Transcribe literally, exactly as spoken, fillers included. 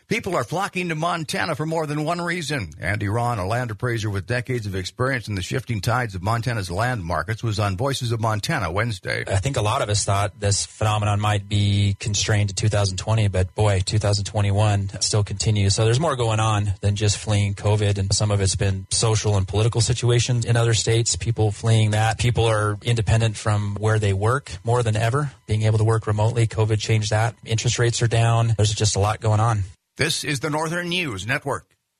People are flocking to Montana for more than one reason. Andy Ron, a land appraiser with decades of experience in the shifting tides of Montana's land markets, was on Voices of Montana Wednesday. I think a lot of us thought this phenomenon might be constrained to two thousand twenty, but boy, two thousand twenty-one still continues. So there's more going on than just fleeing COVID, and some of it's been social and political situations in other states, people fleeing that. People are independent from where they work more than ever, being able to work remotely. COVID changed that. Interest rates are down. There's just a lot going on. This is the Northern News Network.